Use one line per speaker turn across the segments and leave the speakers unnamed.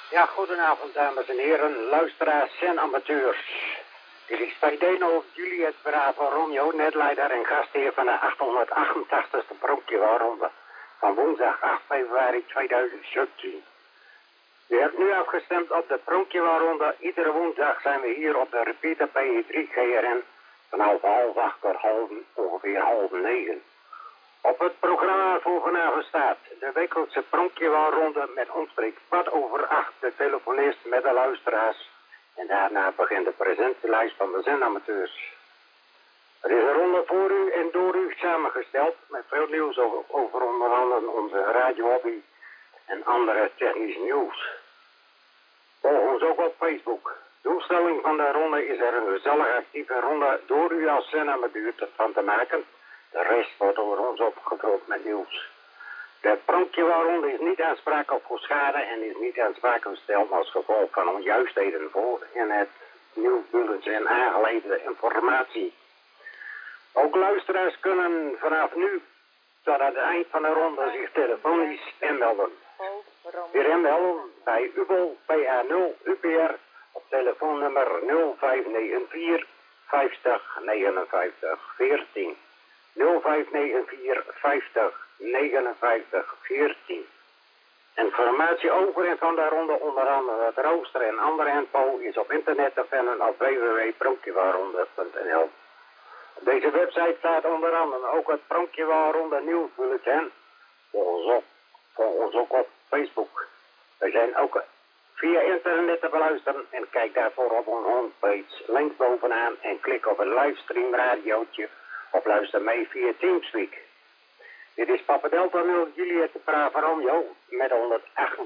Ja, goedenavond dames en heren, luisteraars en amateurs. Dit is Paideno Juliet Bravo Romeo, netleider en gastheer van de 888ste Pronkjewaarronde van woensdag 8 februari 2017. U hebt nu afgestemd op de Pronkjewaarronde. Iedere woensdag zijn we hier op de repeater PE3 GRN vanaf 8:30 tot ongeveer 8:30. Op het programma voor vanavond staat de wekelijkse Pronkjewaarronde met omstreeks 8:15 de telefonist met de luisteraars. En daarna begint de presentielijst van de zendamateurs. Er is een ronde voor u en door u samengesteld met veel nieuws over onder andere onze radiohobby en andere technisch nieuws. Volg ons ook op Facebook. De doelstelling van de ronde is er een gezellig actieve ronde door u als zenamateur van te maken. De rest wordt door ons opgevuld met nieuws. De Pronkjewaarronde is niet aansprakelijk voor schade en is niet aansprakelijk gesteld als gevolg van onjuistheden voor in het nieuwsbulletin aangeleverde informatie. Ook luisteraars kunnen vanaf nu tot aan het eind van de ronde zich telefonisch inmelden. Weer inmelden bij UBO PA0 UPR op telefoonnummer 0594 50 59 14. 0594 50 59 14. Informatie over en van de ronde, onder andere het rooster en andere info, is op internet te vinden op www.pronkjewaarronde.nl. Op deze website staat onder andere ook het Pronkjewaarronde nieuwsbulletin. Volg ons ook op Facebook. We zijn ook via internet te beluisteren en kijk daarvoor op onze homepage links bovenaan en klik op het livestream radiootje of luister mee via Teamspeak. Dit is Papa Delta 0 Juliet Bravo Romeo met de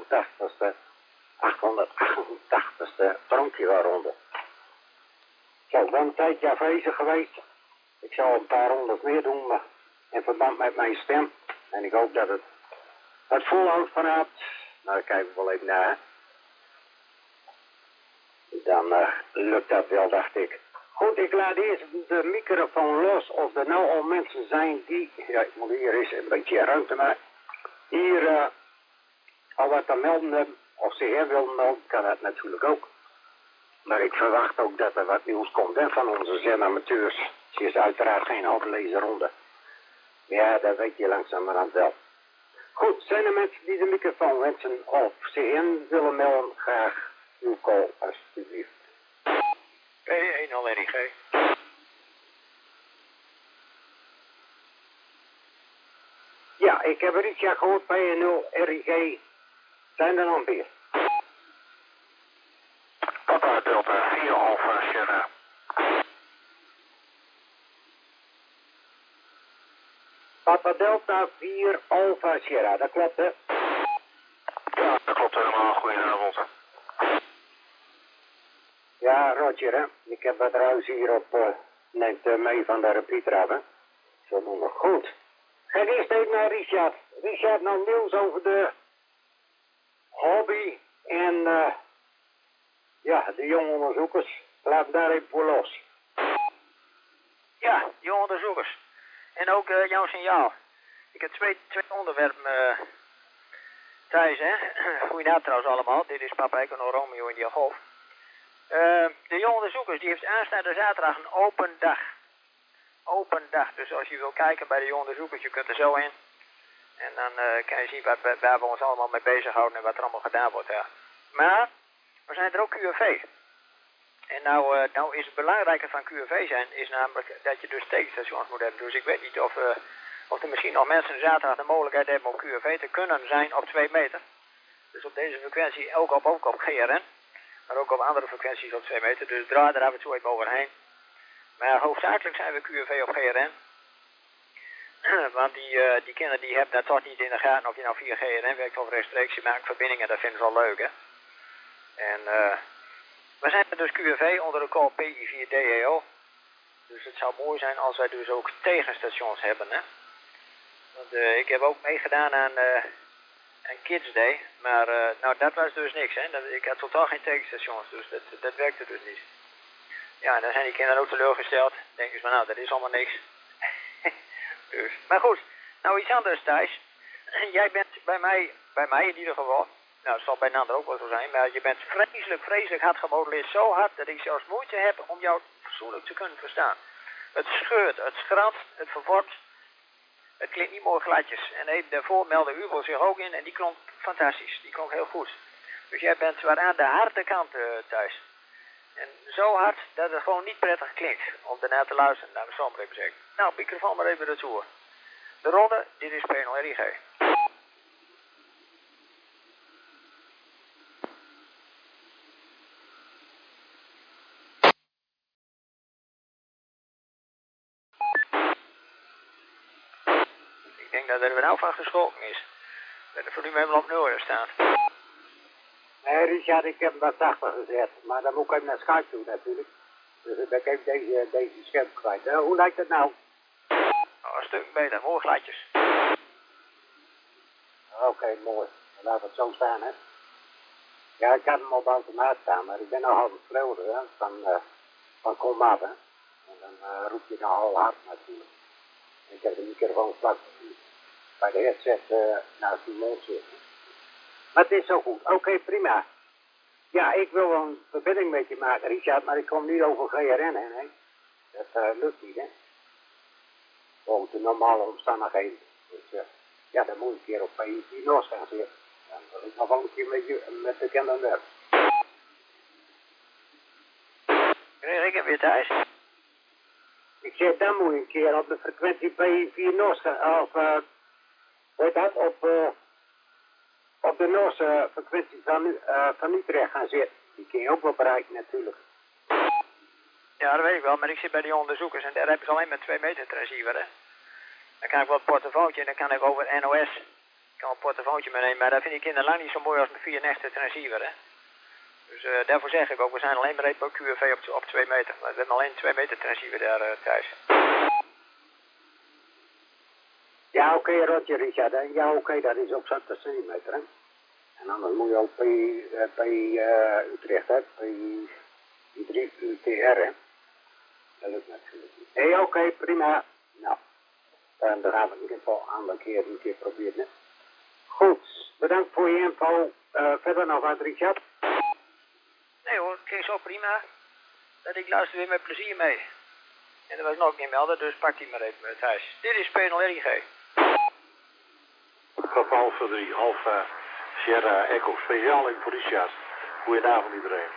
888ste Pronkjewaarronde. Zo, ik ben een tijdje afwezig geweest. Ik zal een paar rondes meer doen, maar in verband met mijn stem. En ik hoop dat het volhoudt vanavond. Nou, daar kijken we wel even naar. Dan lukt dat wel, dacht ik. Goed, ik laat eerst de microfoon los of er nou al mensen zijn die... Ja, ik moet hier eens een beetje ruimte maken. Hier al wat te melden hebben, of ze hier willen melden, kan dat natuurlijk ook. Maar ik verwacht ook dat er wat nieuws komt hè, van onze zendamateurs. Het is uiteraard geen overlezenronde. Ja, dat weet je langzamerhand wel. Goed, zijn er mensen die de microfoon wensen of ze in willen melden? Graag uw call, alsjeblieft.
P10 RIG.
Ja, ik heb Richard gehoord, P10 RIG. Zijn er nog meer?
Papa Delta 4 Alpha Sierra.
Papa Delta 4 Alpha Sierra, dat klopt hè?
Ja, dat klopt helemaal. Goedenavond.
Ja, Roger hè. Ik heb het trouwens hier op, neemt mee van de repeater af hè. Zo doen we goed. Ga eerst even naar Richard. Richard, nou nieuws over de hobby en ja, de jonge onderzoekers. Laat daar even voor los.
Ja, jonge onderzoekers. En ook jouw signaal. Ik heb twee onderwerpen thuis, hè. Goedenavond trouwens allemaal. Dit is Papa Econo Romeo in die golf. De jonge onderzoekers, die heeft aanstaande zaterdag een open dag. Open dag. Dus als je wil kijken bij de jonge onderzoekers, je kunt er zo in. En dan kan je zien waar we ons allemaal mee bezighouden en wat er allemaal gedaan wordt. Ja. Maar, we zijn er ook QFV. En nou is het belangrijke van QFV zijn, is namelijk dat je dus tegenstations moet hebben. Dus ik weet niet of er misschien nog mensen zaterdag de mogelijkheid hebben om QFV te kunnen zijn op 2 meter. Dus op deze frequentie, ook op GRN. Maar ook op andere frequenties op 2 meter. Dus draai er af en toe even overheen. Maar hoofdzakelijk zijn we QFV op GRN. Want die kinderen die hebben dat toch niet in de gaten of je nou via GRN werkt of rechtstreeks. Je maakt verbindingen, dat vinden ze wel leuk hè. En we zijn dus QFV onder de call PI4DEO. Dus het zou mooi zijn als wij dus ook tegenstations hebben hè. Want ik heb ook meegedaan aan Kids Day. Maar nou dat was dus niks hè. Ik had totaal geen tegenstations. Dus dat werkte dus niet. Ja, en dan zijn die kinderen ook teleurgesteld. Denken ze van nou dat is allemaal niks. Dus, maar goed, nou iets anders Thijs. Jij bent bij mij in ieder geval Nou, dat zal bij een ander ook wel zo zijn, maar je bent vreselijk hard gemodelleerd. Zo hard dat ik zelfs moeite heb om jou fatsoenlijk te kunnen verstaan. Het scheurt, het schratst, het verworpt. Het klinkt niet mooi gladjes. En even daarvoor meldde Uwel zich ook in en die klonk fantastisch. Die klonk heel goed. Dus jij bent zwaar aan de harde kant thuis. En zo hard dat het gewoon niet prettig klinkt om daarna te luisteren naar mijn zomer even zeggen. Nou, microfoon maar even retour. De ronde, dit is P0 RIG. Ik denk dat er weer nou van geschrokken is. Dat de volume helemaal op 0 staan.
Nee, Richard, ik heb hem wat zachter gezet. Maar dan moet ik even naar Skype toe natuurlijk. Dus dan ben ik even deze scherm kwijt. Hoe lijkt het nou?
Oh, een stuk beter, mooi gladjes.
Oké, mooi. Dan laten we het zo staan, hè. Ja, ik had hem op automaat staan, maar ik ben nogal bevreugd, hè, van komaf, hè. En dan roep je nogal hard natuurlijk. Ik heb de microfoon vlak bij de headset naast die mond zitten. Maar het is zo goed. Oké, prima. Ja, ik wil een verbinding met je maken, Richard, maar ik kom niet over GRN heen, hè. Dat lukt niet, hè. Volgens de normale omstandigheden. Dus ja, dan moet ik een keer op PIP Noors gaan zitten. Dan wil ik nog wel een keer met de kinderen werken.
Kreeg ik hem weer thuis?
Ik zeg, dan moet je een keer op de frequentie P4 Noors gaan, of, weet dat, op de Noorse frequentie van Utrecht gaan zitten. Die kun je ook wel bereiken natuurlijk.
Ja, dat weet ik wel, maar ik zit bij die onderzoekers en daar heb ik alleen maar 2 meter transceiver, hè. Dan kan ik wel het portofoontje en dan kan ik over NOS. Ik kan een portofoontje meenemen, maar dat vind ik in lang niet zo mooi als mijn 4 nechte transceiver, hè. Dus daarvoor zeg ik ook, we zijn alleen maar bij QFV op 2 meter. Maar we hebben alleen 2 meter transceiver daar thuis.
Ja, oké, Roger, Richard. Hè. Ja, oké, dat is ook zo'n centimeter, hè. En anders moet je ook P Utrecht, hè. P3 UTR, hè. Dat lukt natuurlijk niet. Nee, oké, prima. Nou, dan gaan we in ieder geval een keer proberen. Goed, bedankt voor je info. Verder nog wat, Richard?
Nee hoor, het ging zo prima. Dat ik luister weer met plezier mee. En er was nog niet melden, dus pak die maar even met thuis. Dit is P0 RIG.
Geval voor 3, Alpha Sierra Echo, speciaal in voor Richard. Goedenavond iedereen.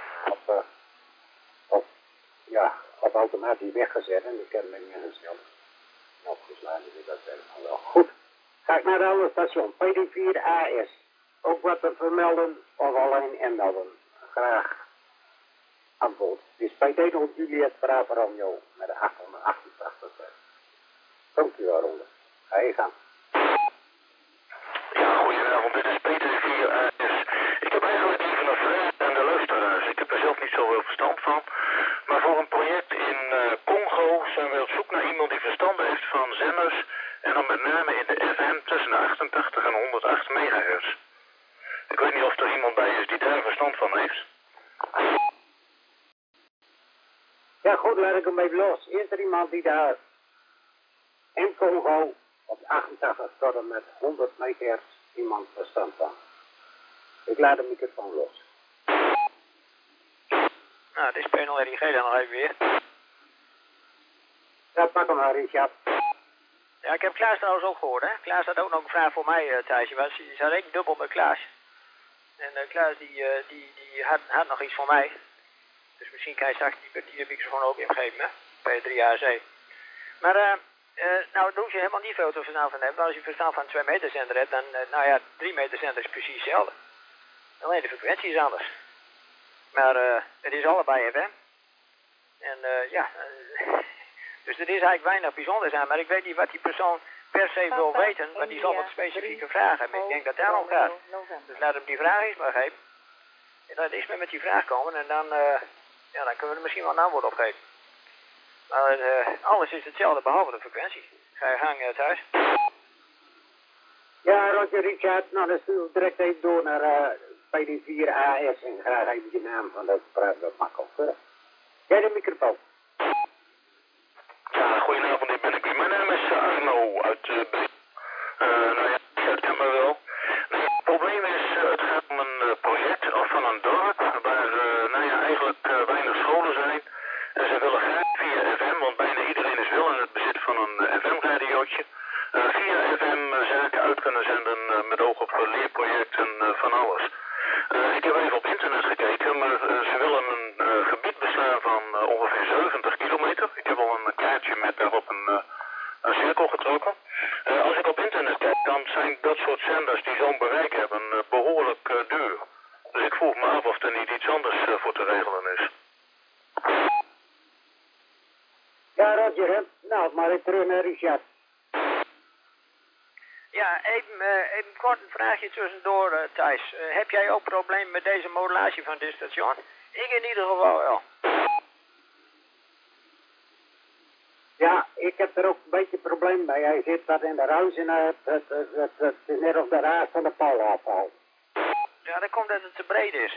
Op automatisch weggezet en ik heb hem ingesteld. Opgeslagen is dat wel. Goed, ga ik naar de andere station, PD4AS. Ook wat te vermelden of alleen inmelden. Graag antwoord. Dit is PD0 Juliet Bravo Romeo met de 888. Dank u wel, Ronde. Ga je gang.
Ja, goedenavond, dit is Peter 4AS. Ik heb eigenlijk even een vraag aan de luisteraars. Ik heb er zelf niet zoveel verstand van. Maar voor een project in Congo zijn we op zoek naar iemand die verstand heeft van zenders. En dan met name in de FM tussen de 88 en 108 megahertz. Ik weet niet of er iemand bij is die daar verstand van heeft.
Ja goed, laat ik hem even los. Is er iemand die daar in Congo op 88 tot en met 100 megahertz iemand verstand van? Ik laat de microfoon los.
Nou, het is P0 RIG dan nog even weer.
Ja, pak hem maar, Richard.
Ja, ik heb Klaas trouwens ook gehoord, hè. Klaas had ook nog een vraag voor mij, Thijsje. Want die zat ik dubbel met Klaas. En Klaas die had nog iets voor mij. Dus misschien kan je straks die microfoon ook ingeven, hè. Bij 3AC. Maar, nou, daar hoef je helemaal niet veel te verstaan van hebben. Als je verstand van een 2 meter zender hebt, dan, nou ja, 3 meter zender is precies hetzelfde. Alleen de frequentie is anders. Maar het is allebei FM. En ja, dus er is eigenlijk weinig bijzonders aan. Maar ik weet niet wat die persoon per se wil weten, want die zal wat specifieke vragen hebben. Ik denk dat het daarom gaat. Dus laat hem die vraag eens maar geven. En laat eens met die vraag komen en dan, ja, dan kunnen we er misschien wel een antwoord op geven. Maar alles is hetzelfde behalve de frequentie. Ga je gang thuis.
Ja, Roger, Richard. Nou, dan stuur ik direct even door naar PD4AS en graag even je naam van dat praat wat makkelijk. Jij de microfoon.
Ja, goedenavond, dit ben ik weer. Mijn naam is Arno uit nou ja, dat ken me wel. Nou, het probleem is, het gaat een dorp waar nou ja, eigenlijk weinig scholen zijn. En ze willen graag via FM, want bijna iedereen is wel in het bezit van een FM-radiootje. Via FM zaken uit kunnen zenden met oog op leerprojecten van alles. Ik heb even op internet gekeken, maar ze willen een gebied beslaan van ongeveer 70 kilometer. Ik heb al een kaartje met daarop een cirkel getrokken. Als ik op internet kijk, dan zijn dat soort zenders die zo'n bereik hebben behoorlijk duur. Dus ik vroeg me af of er niet iets anders voor te regelen is.
Ja, Roger, hè? Nou, maar ik terug naar Richard.
Ja, even kort een vraagje tussendoor, Thijs. Heb jij ook problemen met deze modulatie van dit station? Ik in ieder geval wel.
Ja, ik heb er ook een beetje probleem bij. Hij zit wat in de ruis en het is net of de raad van de paal afvalt.
Ja, dat komt dat het te breed is.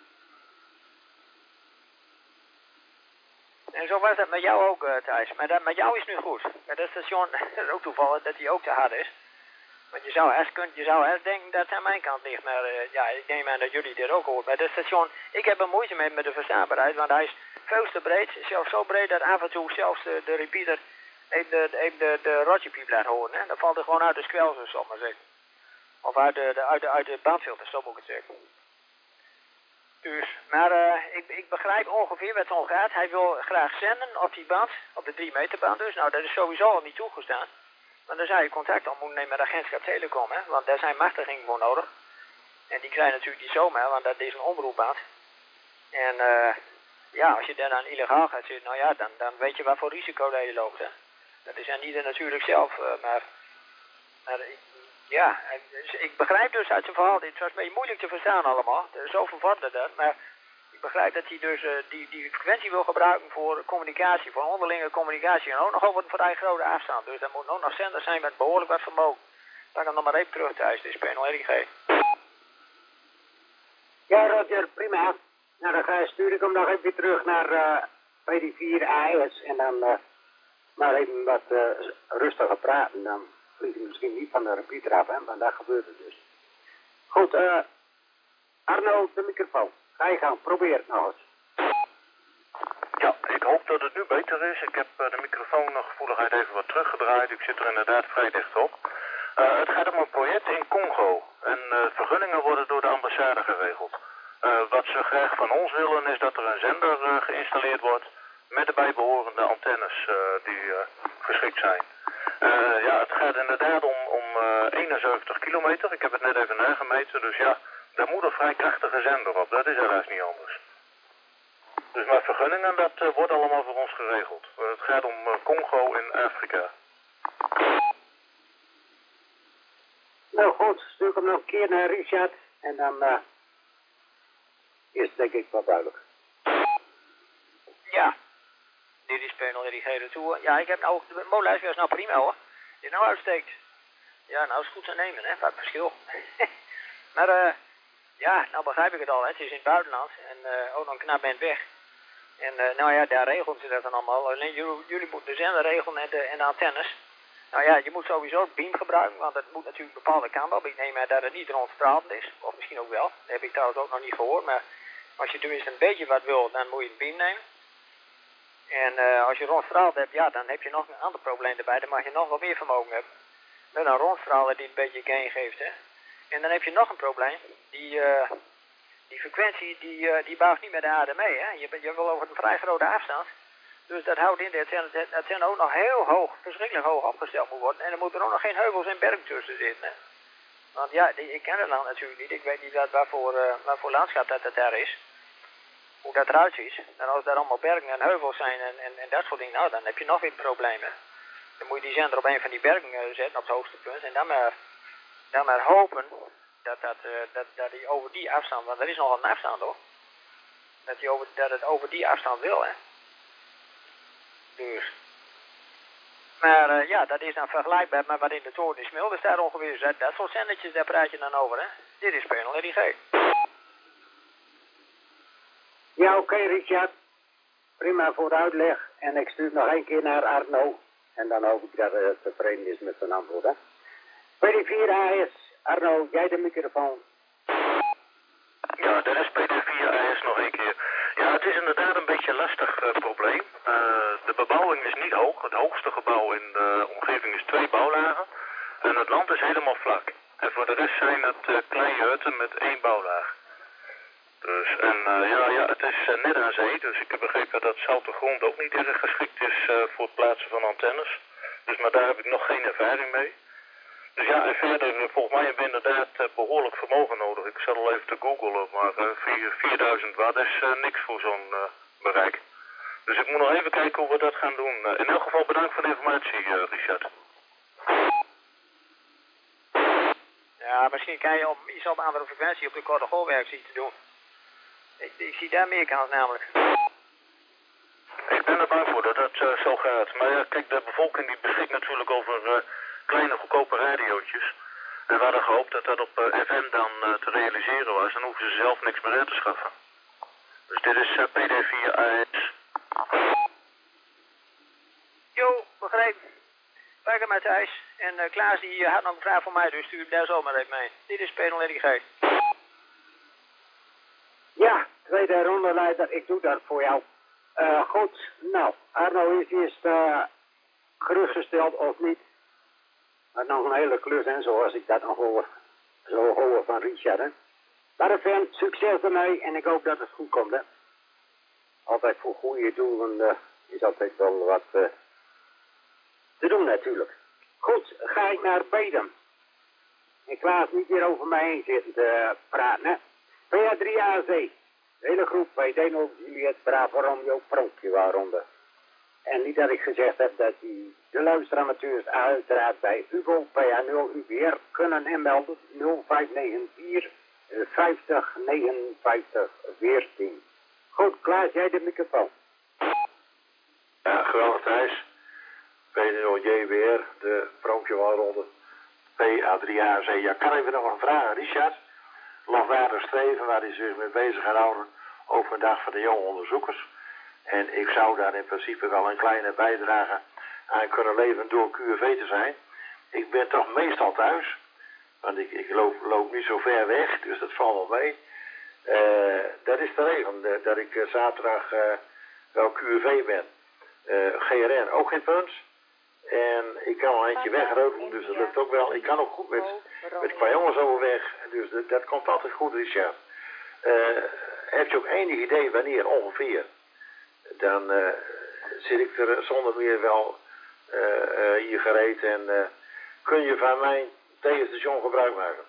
En zo was dat met jou ook, Thijs. Maar dat met jou is nu goed. Met dat station, dat is ook toevallig dat hij ook te hard is. Want je zou eerst denken dat het aan mijn kant ligt. Maar ja, ik neem aan dat jullie dit ook hoort. Met dat station, ik heb er moeite mee met de verstaanbaarheid. Want hij is veel te breed. Zelfs zo breed dat af en toe zelfs de repeater even de Rogerpiep laat horen. Hè. Dan valt er gewoon uit de squells, zal ik maar zeggen. Of uit de bandfilter, zo moet ik het zeggen. Dus, maar ik begrijp ongeveer wat het om gaat. Hij wil graag zenden op die band, op de 3 meter band dus. Nou, dat is sowieso al niet toegestaan. Want dan zou je contact op moeten nemen met de agentschap Telecom, hè. Want daar zijn machtigingen voor nodig. En die krijg je natuurlijk niet zomaar, want dat is een omroepband. En ja, als je daar dan illegaal gaat zitten, nou ja, dan weet je wat voor risico dat je loopt, hè. Dat is aan ieder natuurlijk zelf, maar ja, ik begrijp dus uit zijn verhaal, het was een beetje moeilijk te verstaan allemaal, zo vervorderd dat, maar ik begrijp dat hij dus die frequentie wil gebruiken voor communicatie, voor onderlinge communicatie en ook nog over een vrij grote afstand. Dus dat moet ook nog zenders zijn met behoorlijk wat vermogen. Pak hem nog maar even terug thuis, dit is panel RIG.
Ja, Roger, prima. Nou, dan stuur ik hem nog even terug naar PD4 AS en dan maar even wat rustiger praten. Dan vliegt hij misschien niet van de repeater af, hè, want dat gebeurt het dus. Goed, Arno, de microfoon. Ga je gang, probeer het nog eens.
Ja, ik hoop dat het nu beter is. Ik heb de microfoongevoeligheid even wat teruggedraaid. Ik zit er inderdaad vrij dicht op. Het gaat om een project in Congo. En vergunningen worden door de ambassade geregeld. Wat ze graag van ons willen is dat er een zender geïnstalleerd wordt met de bijbehorende antennes die geschikt zijn. Ja, het gaat inderdaad om 71 kilometer. Ik heb het net even nagemeten, dus ja, daar moet een vrij krachtige zender op. Dat is helaas niet anders. Dus maar vergunningen, dat wordt allemaal voor ons geregeld. Het gaat om Congo in Afrika.
Nou goed, stuur ik hem nog een keer naar Richard en dan is het denk ik wel duidelijk.
Ja, dit is panel RIG toe. Ja, ik heb nou, de molenlijst was nou prima hoor. Die nou uitsteekt. Ja, nou is het goed te nemen, hè, wat verschil. Maar ja, nou begrijp ik het al, hè. Het is in het buitenland en ook nog een knap bent weg. En nou ja, daar regelen ze dat dan allemaal. Alleen jullie moeten de zender regelen en de antennes. Nou ja, je moet sowieso het beam gebruiken, want het moet natuurlijk een bepaalde kant op. Ik neem aan dat het niet rondstralend is, of misschien ook wel. Dat heb ik trouwens ook nog niet gehoord, maar als je tenminste een beetje wat wil, dan moet je het beam nemen. En als je rondstraald hebt, ja, dan heb je nog een ander probleem erbij. Dan mag je nog wat meer vermogen hebben. Met een rondstraler die een beetje gain geeft, hè. En dan heb je nog een probleem. Die frequentie, die buigt niet met de aarde mee, hè. Je wil over een vrij grote afstand. Dus dat houdt in dat het antenne ook nog heel hoog, verschrikkelijk hoog opgesteld moet worden. En er moeten ook nog geen heuvels en bergen tussen zitten, hè. Want ja, ik ken het land natuurlijk niet. Ik weet niet waarvoor landschap dat daar is. Hoe dat eruit ziet. En als daar allemaal bergen en heuvels zijn en dat soort dingen, nou, dan heb je nog weer problemen. Dan moet je die zender op een van die bergen zetten, op het hoogste punt. En dan maar hopen dat die over die afstand, want er is nogal een afstand hoor. Dat het over die afstand wil, hè. Dus. Maar ja, dat is dan vergelijkbaar met wat in de toren is Smilde staat ongeveer. Dus dat soort zendertjes, daar praat je dan over, hè. Dit is panel RIG.
Ja, oké, Richard. Prima voor de uitleg. En ik stuur nog één keer naar Arno. En dan hoop ik dat het tevreden is met zijn antwoord, hè. PD4 AS. Arno, jij de microfoon.
Ja, dat is PD4 beetje een lastig probleem. De bebouwing is niet hoog. Het hoogste gebouw in de omgeving is 2 bouwlagen. En het land is helemaal vlak. En voor de rest zijn het kleine hutten met 1 bouwlaag. Dus, en ja, het is net aan zee, dus ik heb begrepen dat zoute grond ook niet erg geschikt is voor het plaatsen van antennes. Dus, maar daar heb ik nog geen ervaring mee. Dus ja, en verder, volgens mij hebben we inderdaad behoorlijk vermogen nodig. Ik zat al even te googlen, maar 4000 watt is niks voor zo'n bereik. Dus ik moet nog even kijken hoe we dat gaan doen. In elk geval bedankt voor de informatie, Richard.
Ja, misschien kan je op iets op andere frequentie op de korte golfwerk zien te doen. Ik zie daar meer kans namelijk.
Ik ben er bang voor dat dat zo gaat. Maar ja, kijk, de bevolking die beschikt natuurlijk over kleine goedkope radiootjes. En we hadden gehoopt dat dat op FM dan te realiseren was. Dan hoeven ze zelf niks meer in te schaffen. Dus dit is PD4 AS.
Jo, begrepen. Pak hem met Thijs. En Klaas die had nog een vraag voor mij, dus stuur hem daar zo maar even mee. Dit is P0G.
Ja, tweede rondeleider, ik doe dat voor jou. Goed, nou, Arno is eerst gerustgesteld of niet. Maar nog een hele klus en zoals ik dat nog hoor. Zo hoor van Richard, hè. Maar fan, succes ermee en ik hoop dat het goed komt, hè. Altijd voor goede doelen is altijd wel wat te doen natuurlijk. Goed, ga ik naar Bedum. Ik laat niet meer over mij heen zitten te praten, hè. PA3AZ. De hele groep bij Deno, Juliet, Bravo, Romeo, Pronkje waaronder. En niet dat ik gezegd heb dat die de luisteramateurs uiteraard bij Hugo PA0 UBR kunnen inmelden 0594 50 59 14. Goed, Klaas, jij de microfoon.
Ja, geweldig Thijs. P0JWR, de Pronkje waaronder. PA3AZ. Ja, kan ik nog een vraag, Richard? Lofwaardig streven waar hij zich mee bezig gaat houden over een dag van de jonge onderzoekers. En ik zou daar in principe wel een kleine bijdrage aan kunnen leveren door QFV te zijn. Ik ben toch meestal thuis, want ik loop niet zo ver weg, dus dat valt wel mee. Dat is de regel, dat ik zaterdag wel QFV ben. GRN ook geen punt. En ik kan al eentje wegroden, dus dat lukt ook wel. Ik kan ook goed met qua jongens overweg, dus dat komt altijd goed, Richard. Heb je ook enig idee wanneer ongeveer? Dan zit ik er zonder meer wel hier gereed en kun je van mijn tegenstation gebruik maken.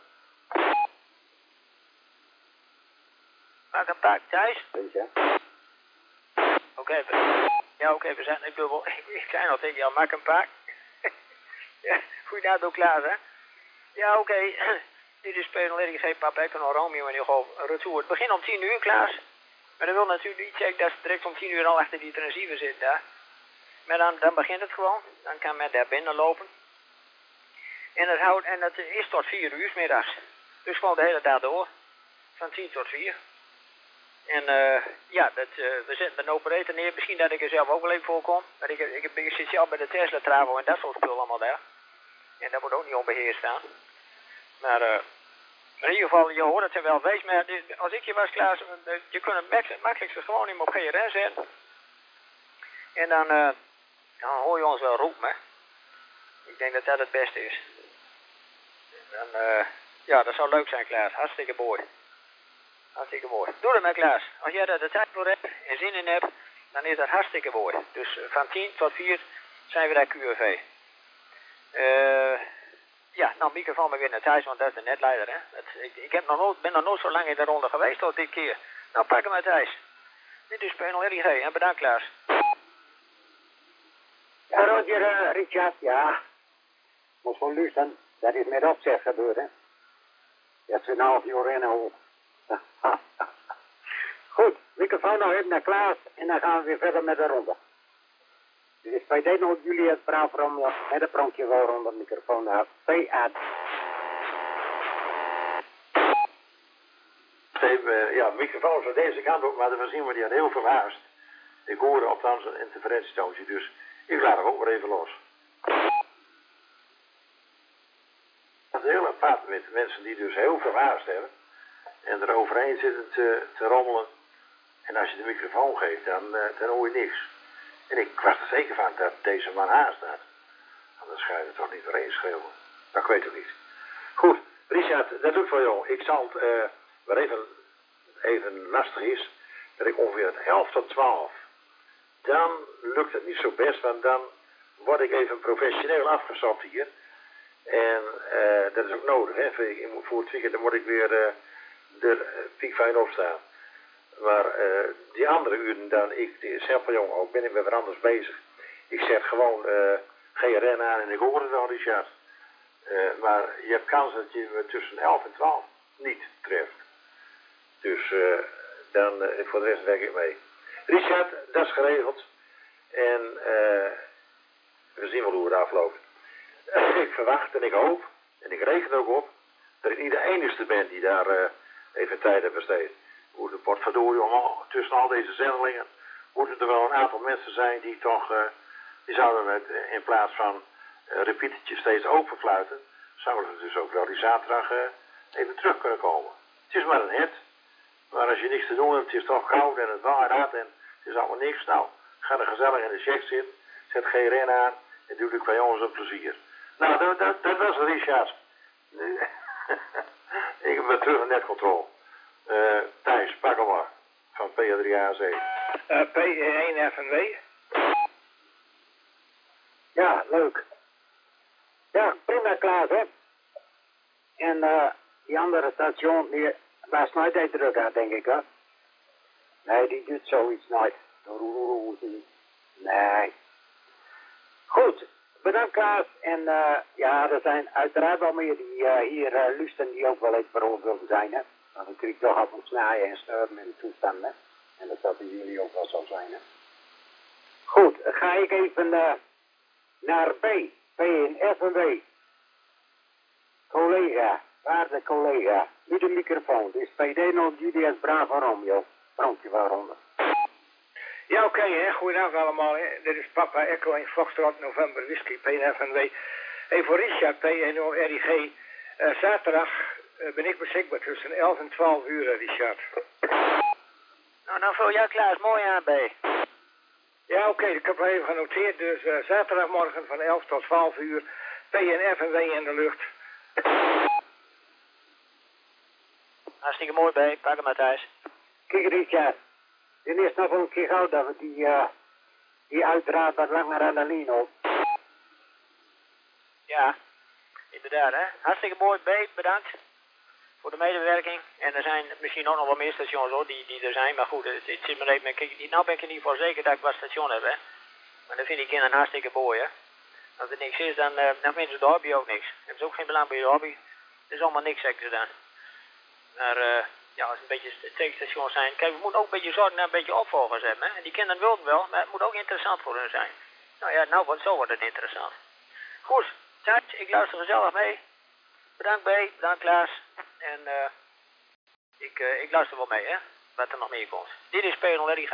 Maak een pak, Thijs.
Weet je?
Oké, we zijn niet dubbel. Ik zei nog tegen jou, maak een pak. Ja, goeiedag, ook Klaas, hè? Ja, oké. Dit is P0G, Papa, ik kan Romeo en gewoon retour. Het begint om 10 uur, Klaas. Maar dat wil natuurlijk niet zeggen dat ze direct om 10 uur al achter die transceiver zit daar. Maar dan begint het gewoon. Dan kan men daar binnen lopen. En het is tot 4 uur 's middags. Dus gewoon de hele dag door. Van 10 tot 4. En we zetten een operator neer. Misschien dat ik er zelf ook wel even voor kom. Maar ik zit zelf bij de Tesla Travo en dat soort spullen allemaal daar. En dat moet ook niet onbeheerst staan. Maar in ieder geval, je hoort het er wel. Wees maar, als ik je was, Klaas, je kunt het makkelijkste gewoon hem op GRN zetten. En dan hoor je ons wel roepen, hè. Ik denk dat dat het beste is. Dan, dat zou leuk zijn, Klaas. Hartstikke mooi. Hartstikke mooi. Doe het maar, Klaas. Als jij er de tijd voor hebt en zin in hebt, dan is dat hartstikke mooi. Dus van 10 tot 4 zijn we daar QFV. Microfoon maar weer naar thuis, want dat is de netleider, hè. Ben nog nooit zo lang in de ronde geweest tot dit keer. Nou, pak hem uit Thijs. Dit is P0RG en bedankt, Klaas.
Ja, Roger, Richard, ja. Moet gewoon luisteren. Dat is met opzet gebeurd, hè. Dat is een half uur in al. Goed, microfoon nog even naar Klaas en dan gaan we weer verder met de ronde. Dit is bij Deno Juliet Bravo Romeo met een Pronkje waaronder microfoon naar PA.
Ja, microfoon van deze kant ook, maar dan zien we die had heel veel haast. Ik hoorde althans een interferentietoontje, dus ik laat hem ook maar even los. Dat is heel apart met mensen die dus heel veel haast hebben en er overheen zitten te rommelen En als je de microfoon geeft, dan hoor je niks. En ik was er zeker van dat deze man haast had. Anders ga je er toch niet doorheen schreeuwen. Dat weet ik niet. Goed, Richard, dat doe ik voor jou. Ik zal het, wat even lastig is, dat ik ongeveer het 11 tot 12. Dan lukt het niet zo best, want dan word ik even professioneel afgestopt hier. En dat is ook nodig, hè. Voor het weekend dan moet ik weer er piekfijn opstaan. Maar die andere uren dan, ik zeg van jongen, ook ben ik met wat anders bezig. Ik zet gewoon GRN aan en ik hoor het wel, Richard. Maar je hebt kans dat je me tussen 11 en 12 niet treft. Dus dan voor de rest werk ik mee. Richard, dat is geregeld. En we zien wel hoe het afloopt. Ik verwacht en ik hoop, en ik reken er ook op, dat ik niet de enige ben die daar even tijd heeft besteed. Moet het potverdorie tussen al deze zendelingen, moeten er wel een aantal mensen zijn die toch, die zouden met, in plaats van repeatertjes steeds openfluiten, zouden ze dus ook wel die zaterdag even terug kunnen komen. Het is maar een hit, maar als je niks te doen hebt, het is toch koud en het waait hard en het is allemaal niks. Nou, ga er gezellig in de check zitten, zet GRN aan en doe ik bij jongens een plezier. Nou, dat was het, Richard. Ik ben terug in netcontrole. Thijs, pak hem maar. Van P3AC.
P1FNW.
Ja, leuk. Ja, prima Klaas, hè. En die andere station, die was nooit uit druk uit, denk ik, hè. Nee, die doet zoiets nooit. Nee. Goed, bedankt Klaas. En ja, er zijn uiteraard wel meer die hier lusten die ook wel eens veroordeeld zijn, hè. Want dan krijg ik toch af en snijden en sturen in de toestanden. En dat zal bij jullie ook wel zo zijn, hè. Goed, ga ik even naar B in FNW. Collega, waarde collega, nu de microfoon. Dit is PD0 Julius Bravo Romeo. Frankje waaronder.
Ja, oké, hè. Goedenavond allemaal. Hè. Dit is Papa Echo in Foxtrot, November Whisky, PNFNW. Hey, voor Richard, P1O RIG. Zaterdag ben ik beschikbaar tussen 11 en 12 uur, Richard.
Nou, dan vul jij Klaas mooi aan, B.
Ja, oké, ik heb het even genoteerd. Dus zaterdagmorgen van 11 tot 12 uur. PNFNW in de lucht.
Hartstikke mooi, B. Pak hem maar thuis.
Kijk Richard, dit is nog een keer gauw dat we die uiteraard wat langer aan de lijn op.
Ja, inderdaad, hè. Hartstikke mooi, B. Bedankt voor de medewerking. En er zijn misschien ook nog wel meer stations, hoor, die er zijn. Maar goed, het zit me even... Kijk, nou ben ik in ieder geval zeker dat ik wat station heb, hè. Maar dan vind ik kinderen hartstikke mooi, hè. Als er niks is, dan vinden ze de hobby ook niks. Hebben ze ook geen belang bij de hobby. Het is allemaal niks, zeggen ze dan. Maar ja, als het een beetje tegenstations zijn. Kijk, we moeten ook een beetje zorgen naar een beetje opvolgers hebben. Hè? En die kinderen willen wel, maar het moet ook interessant voor hun zijn. Nou ja, zo wordt het interessant. Goed, Thijs, ik luister gezellig mee. Bedankt B, bedankt Klaas. En ik luister wel mee, hè. Wat er nog meer komt. Dit is P0RIG.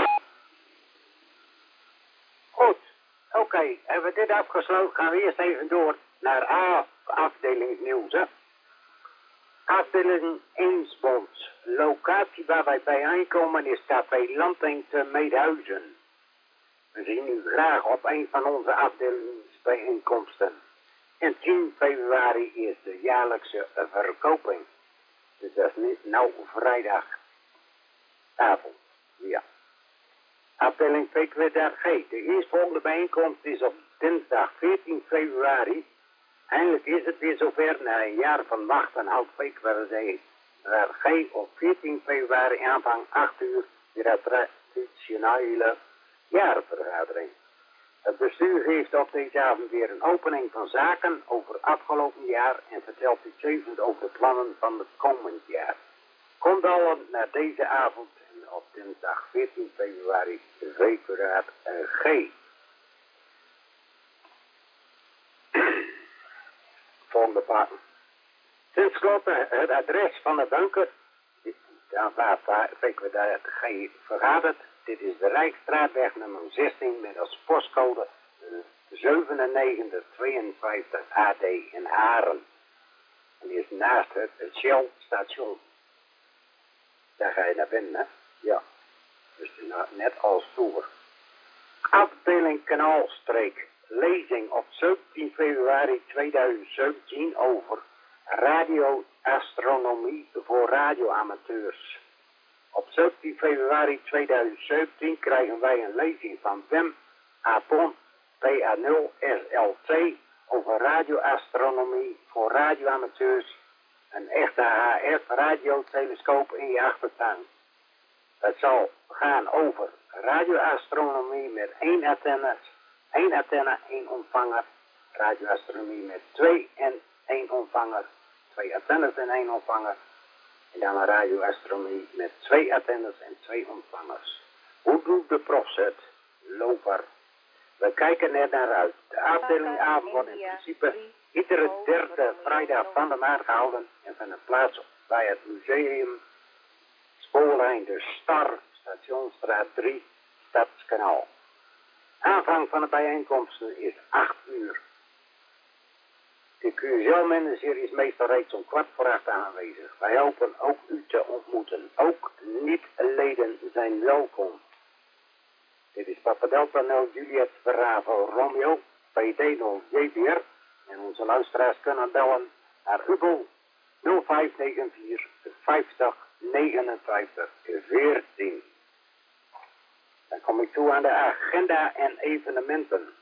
Goed, oké. Hebben we dit afgesloten, gaan we eerst even door naar afdelingsnieuws, hè. Afdeling Eensbond. Locatie waar wij bijeenkomen is Café Landing te Meedhuizen. We zien u graag op een van onze afdelingsbijeenkomsten. En 10 februari is de jaarlijkse verkoping. Dus dat is niet nou vrijdagavond. Ja. Afdeling VQRG. De eerstvolgende bijeenkomst is op dinsdag 14 februari. Eindelijk is het weer zover. Na een jaar van wachten houdt VQRG op 14 februari aanvang 8 uur de traditionele jaarvergadering. Het bestuur geeft op deze avond weer een opening van zaken over het afgelopen jaar en vertelt u tevens over de plannen van het komend jaar. Komt allen naar deze avond en op dinsdag 14 februari de VQRG. Volgende paard. Ten slotte het adres van de bunker. Waar VQRG vergadert. Dit is de Rijksstraatweg nummer 16 met als postcode 9752 AD in Haren. En die is naast het Shell station. Daar ga je naar binnen, hè? Ja. Dus net als vroeger. Afdeling Kanaalstreek. Lezing op 17 februari 2017 over radioastronomie voor radioamateurs. Op 17 februari 2017 krijgen wij een lezing van Wim Apon, PA0SLT, over radioastronomie voor radioamateurs. Een echte HF-radiotelescoop in je achtertuin. Het zal gaan over radioastronomie met één antenne, één ontvanger. Radioastronomie met 2 en 1 ontvanger. 2 antennes en 1 ontvanger. En dan een radioastronomie met 2 antennes en 2 ontvangers. Hoe doet de prof het? Loper. We kijken er naar uit. De afdelingavond wordt in principe iedere derde vrijdag van de maand gehouden en van de plaats bij het museum Spoorlijn de Star, Stationsstraat 3, Stadskanaal. Aanvang van de bijeenkomsten is 8 uur. De QSL-manager is meestal reeds om 7:15 aanwezig. Wij hopen ook u te ontmoeten. Ook niet-leden zijn welkom. Dit is Papa Delta 0 Juliet Bravo Romeo, PD0 JBR. En onze luisteraars kunnen bellen naar Hugo 0594 50 59 14. Dan kom ik toe aan de agenda en evenementen.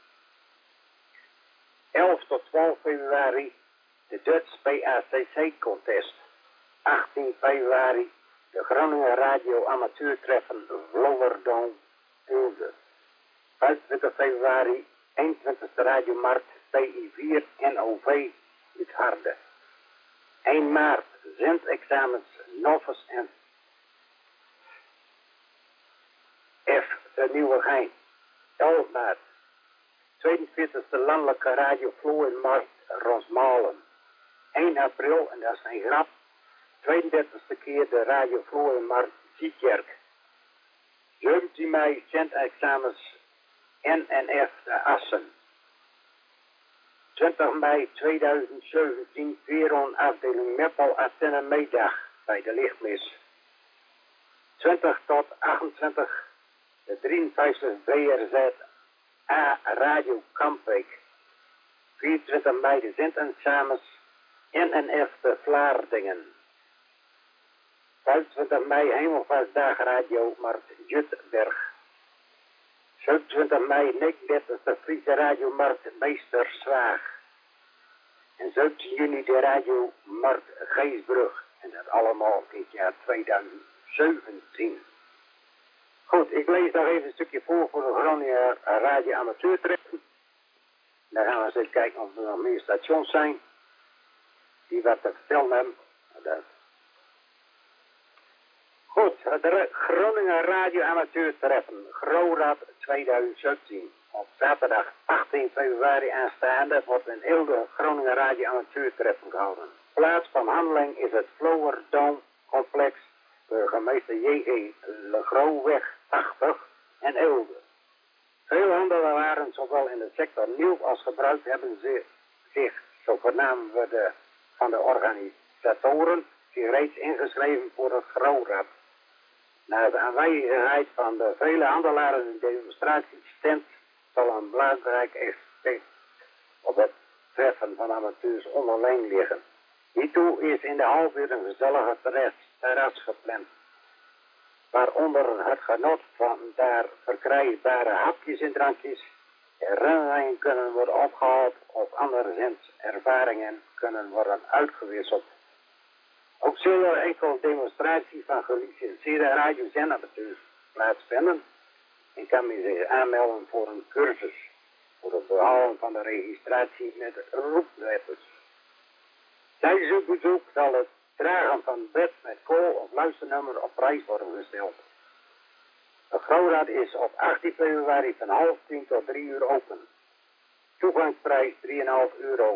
11 tot 12 februari de Dutch PACC contest. 18 februari de Groningen Radio Amateurtreffen Vloderdom Ulde. 25 februari 21e Radiomarkt PI4 NOV Uitharde. 1 maart zendexamens Novus en F de Nieuwegein. 11 maart 42e landelijke Radio Vlooienmarkt Rosmalen. 1 april, en dat is geen grap, 32e keer de Radio Vlooienmarkt Zietjerk. 17 mei zendexamens NNF de Assen. 20 mei 2017 Veron afdeling Meppel Athene Meedag bij de Lichtmis. 20 tot 28 de 53 BRZ A Radio Kampbeek. 24 mei de zendexamens NNF de Vlaardingen. 25 mei Hemelvaartsdag Radio Markt Jutberg. 27 mei 39e Friese radiomarkt Meesterswaag. En 17 juni de radiomarkt Geesbrug. En dat allemaal dit jaar 2017. Goed, ik lees nog even een stukje voor de Groninger Radio Amateurtreffen. Dan gaan we eens even kijken of er nog meer stations zijn die wat te vertellen hebben. Goed, de Groninger Radio Amateurtreffen, GroRad 2017. Op zaterdag 18 februari aanstaande wordt een Eelde Groninger Radio Amateurtreffen gehouden. Plaats van handeling is het Vloderdome complex, burgemeester J.E. Legroweg 80 en Eelde. Veel handelaren, zowel in de sector nieuw als gebruikt, hebben zich, zo vernamen we van de organisatoren, zich reeds ingeschreven voor het GroRad. Na de aanwezigheid van de vele handelaren in de demonstratiestand zal een belangrijk aspect op het treffen van amateurs onderling liggen. Hiertoe is in de halfuur een gezellige terras gepland, waaronder het genot van daar verkrijgbare hapjes en drankjes, herinneringen kunnen worden opgehaald of anderszins ervaringen kunnen worden uitgewisseld. Ook zullen er enkel demonstraties van gelicenseerde radiozendamateurs plaatsvinden en kan men zich aanmelden voor een cursus voor het behalen van de registratie met roepletters. Tijdens uw bezoek zal het dragen van bed met kool of luisternummer op prijs worden gesteld. De GroRad is op 18 februari van 9:30 tot 3 uur open. Toegangsprijs €3,5.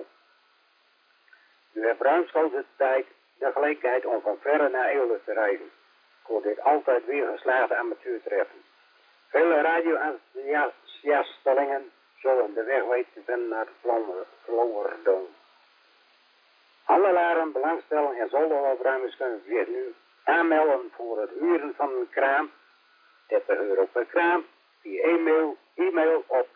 U hebt ruimschoots de tijd de gelegenheid om van verre naar Eelde te reizen. Voor dit altijd weer geslaagde amateurtreffen. Vele radio-enthousiastelingen zullen de weg weten te vinden naar Vloderdome. Handelaren, belangstelling en zolderopruimers kunnen zich nu aanmelden voor het huren van een kraam €30 per kraam. Via e-mail op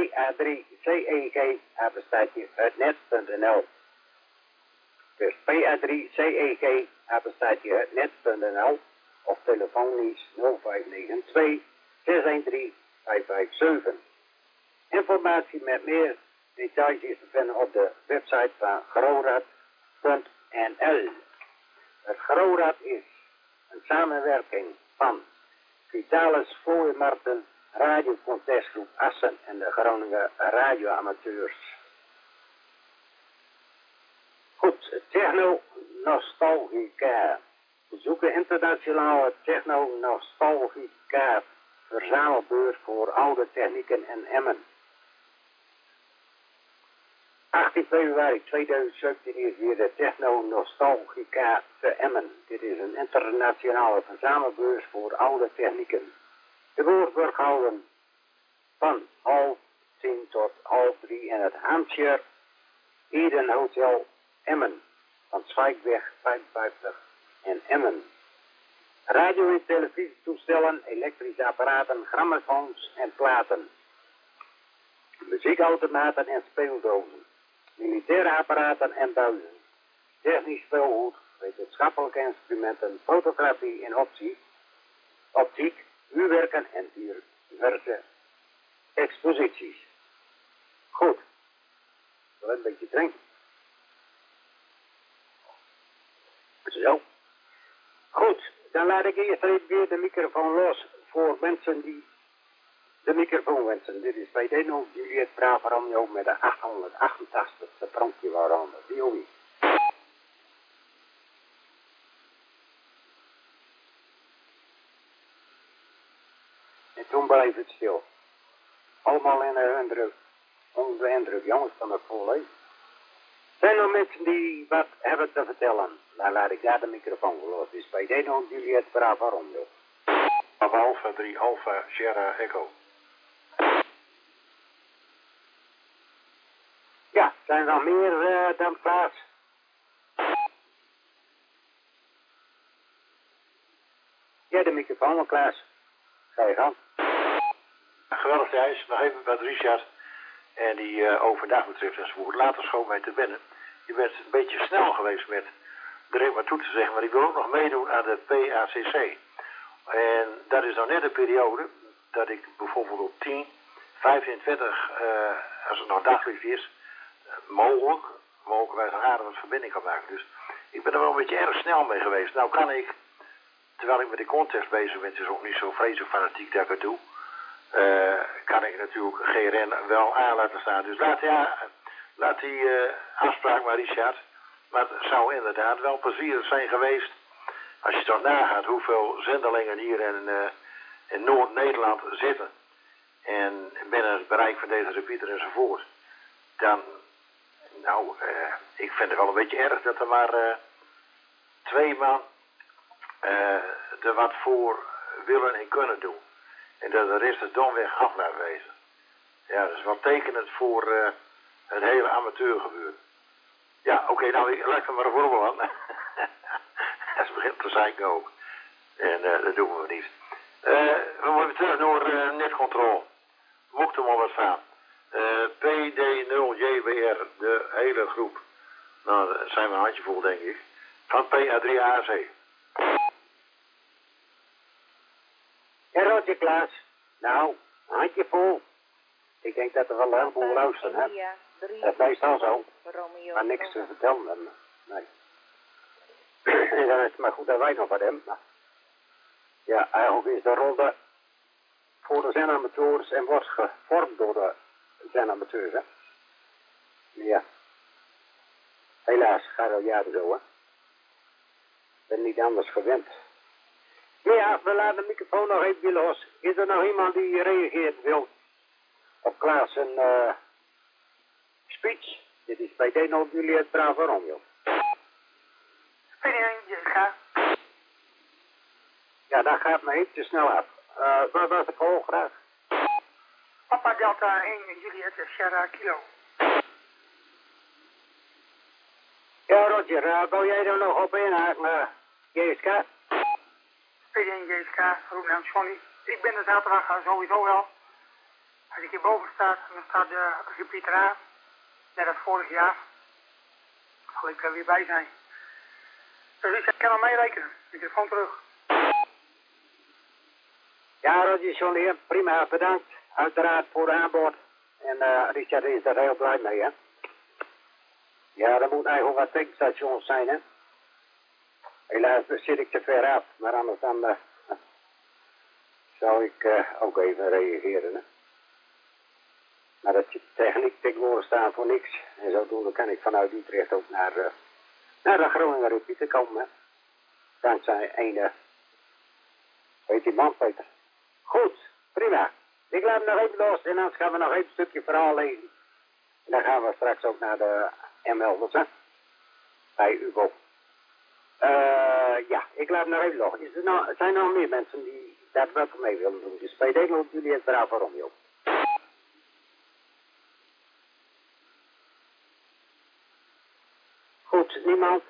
pa3ceg@het.net.nl. Dus pa3ceg@het.net.nl of telefonisch 0592 613 557. Informatie met meer details is te vinden op de website van grorad.nl. Het Grorad is een samenwerking van Vitalis Vlooimarten, radiocontestgroep Assen en de Groninger radioamateurs. Goed, Techno-Nostalgica. We zoeken internationale Techno-Nostalgica verzamelbeurs voor oude technieken en Emmen. 18 februari 2017 is weer de Techno-Nostalgica te Emmen. Dit is een internationale verzamelbeurs voor oude technieken. De beurs wordt gehouden van 12:30 tot 14:30 in het Hampshire Eden Hotel Emmen van Zwijkweg 55 in Emmen. Radio- en televisietoestellen, elektrische apparaten, grammofoons en platen. Muziekautomaten en speeldozen. Militaire apparaten en buizen. Technisch speelgoed, wetenschappelijke instrumenten, fotografie en optiek, uurwerken en diverse exposities. Goed. Wel een beetje drinken. Zo. Goed, dan laat ik eerst even weer de microfoon los voor mensen die de microfoon wensen. Dit is bij Deno Juliet Bravo Romeo met de 888ste pronkje waaronder. Diowie. En toen bleef het stil. Allemaal in de indruk. Onder de indruk, jongens, van het vol leven. Zijn er mensen die wat hebben te vertellen? Dan laat ik daar de microfoon los. Dit is bij Deno Juliet Bravo Romeo.
Alfa 3 Alfa Sierra Echo.
Ja, zijn er nog meer dan plaats? Ja, de microfoon, Klaas. Ga je gang.
Geweldig Thijs, nog even wat Richard. En die overdag betreft enzovoort. Later schoon mij te binnen. Je bent een beetje snel geweest met direct maar toe te zeggen. Maar ik wil ook nog meedoen aan de PACC. En dat is nou net een periode dat ik bijvoorbeeld op 10, 25, als het nog daglicht is, mogelijk een aardige verbinding kan maken. Dus ik ben er wel een beetje erg snel mee geweest. Nou kan ik, terwijl ik met de contest bezig ben, het is ook niet zo vreselijk fanatiek dat ik het doe, kan ik natuurlijk GRN wel aan laten staan. Dus laat die afspraak maar, Richard. Maar het zou inderdaad wel plezierig zijn geweest als je toch nagaat hoeveel zendelingen hier in Noord-Nederland zitten. En binnen het bereik van deze repeater enzovoort. Dan, ik vind het wel een beetje erg dat er maar 2 man er wat voor willen en kunnen doen. En dat de rest het domweg af laat wezen. Ja, dat is wel tekenend voor het hele amateurgebeuren. Ja, oké, nou, laat ik er maar voorbeeld aan. Dat begint te zeiken ook. En dat doen we niet. We moeten terug naar netcontrole. Mocht er maar wat van. PD0JBR, de hele groep. Nou, dat zijn we een handjevol, denk ik. Van PA3AC.
Ja, Roger Klaas. Nou, een handjevol. Ik denk dat er wel een heleboel luisteren, hè. Dat is meestal zo. Maar niks te vertellen hebben. Nee. En dan is het maar goed dat wij nog wat hebben. Maar ja, eigenlijk is de ronde voor de zenamateurs en wordt gevormd door de zenamateurs, hè. Ja. Helaas gaat dat jaren zo, hè. Ik ben niet anders gewend. Maar ja, we laten de microfoon nog even los. Is er nog iemand die reageert wil op Klaas een speech? Dit is bij Deno Juliet Bravo Romeo. Ja, dat gaat me iets te snel af. Wat was het volgende graag?
Papa Delta 1 Juliet Sierra Kilo.
Ja, Roger, wil jij er nog op inhaken, JSK?
PD1 JSK, Roemnaam Johnny. Ik ben er zaterdag sowieso wel. Als ik hierboven sta, dan staat de Pieter A. Net als vorig jaar. Zal ik er weer bij zijn. Dus ik kan al meerekenen. Microfoon terug.
Ja, Roger Jolier, prima, bedankt. Uiteraard voor de aanbod. En Richard is er heel blij mee, hè. Ja, er moet eigenlijk wat tankstations zijn, hè. Helaas zit ik te ver af, maar anders dan zou ik ook even reageren, hè. Maar dat je techniek tegenwoordig staan voor niks. En zodoende kan ik vanuit Utrecht ook naar de Groninger Repeater komen, hè. Dankzij ene, weet die man, Peter. Goed, prima. Ik laat hem nog even los en dan gaan we nog even een stukje verhaal lezen. En dan gaan we straks ook naar de ML, hè? Bij Hugo. Ja, ik laat hem nog even los. Zijn er nog meer mensen die daar welkom mee willen doen? Dus bij deze moeten jullie het verhaal voor Romeo. Goed, niemand.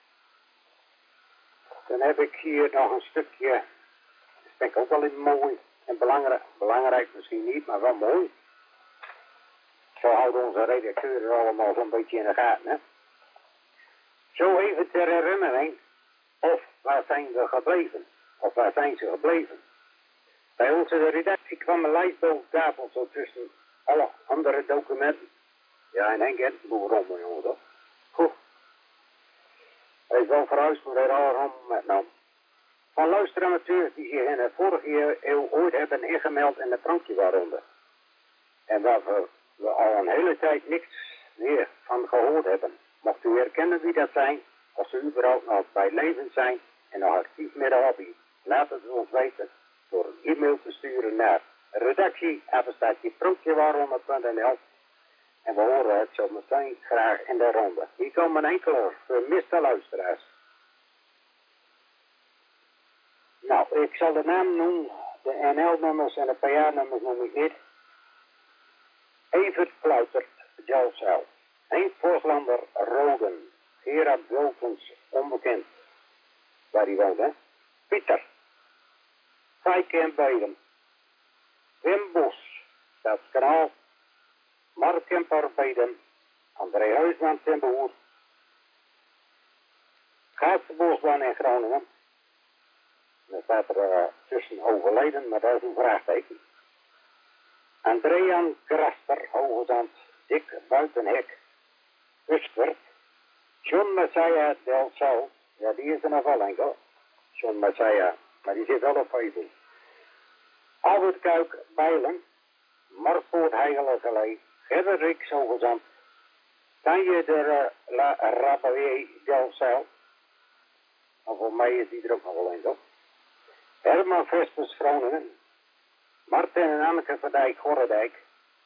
Dan heb ik hier nog een stukje. Dat vind ik ook wel even mooi. En belangrijk misschien niet, maar wel mooi. Zo houden onze redacteuren allemaal zo'n beetje in de gaten, hè. Zo even ter herinnering. Of waar zijn we gebleven? Of waar zijn ze gebleven? Bij onze redactie kwam een lijst boven tafel zo tussen alle andere documenten. Ja, en Henk en boerom, jongen, toch? Goed. Hij is wel verhuisd, maar hij al met nou. Van luisteramateurs die zich in de vorige eeuw ooit hebben ingemeld in de prankjewaarronde. En waar we al een hele tijd niks meer van gehoord hebben. Mocht u herkennen wie dat zijn, of ze überhaupt nog bij leven zijn en nog actief met de hobby, laat het ons weten door een e-mail te sturen naar redactie@prankjewaarronde.nl en we horen het zo meteen graag in de ronde. Hier komen enkele vermiste luisteraars. Nou, ik zal de naam noemen, de NL-nummers en de PA-nummers noem ik niet. Evert Kluitert, Jalsel. Henk Voslander, Roden. Gerard Wilkens, onbekend. Waar hij woont, hè. Pieter. Fijke en Beiden. Wim Bos, Stadskanaal. Mark Kemper, Beiden. André Huisman, Timberhoer. Gaatsenbosbaan in Groningen. Dan staat er tussen overleden, maar dat is een vraagteken. Andrean Kraster, Hogezand, Dick Buitenhek, Uskwert, John Messiah Del Sol, ja die is er nog wel enkel, John Messiah, maar die zit wel op Facebook. Albert Kuik, Bijlen, Markvoort Heigelengelee, Gerrit Hogezand, Tanje de La Rabellier Del Sol, en voor mij is die er ook nog wel enkel. Herman Vespers Groningen, Martin en Anneke van Dijk Gorredijk,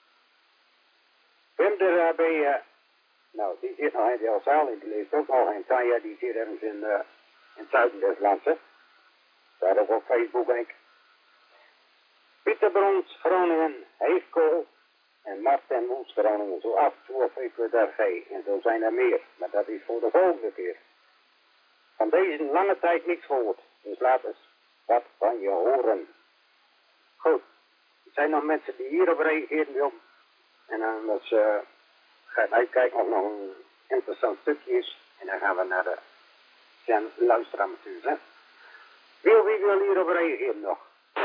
Wim de Rabé, nou die zit nog in de Elzaal en die leeft ook nog in Tanja, die zit ergens in het zuiden des lands, hè. Daar ook op Facebook denk ik. Pieter Brons Groningen, Heefkool en Martin Moes Groningen, zo af en toe op EQRG en zo zijn er meer, maar dat is voor de volgende keer. Van deze lange tijd niks gehoord, dus laat eens wat van je horen. Goed, er zijn nog mensen die hierop reageren willen. En anders ga ik uitkijken of nog een interessant stukje is. En dan gaan we naar de luisteramateurs, hè. Wie wil hierop reageren nog?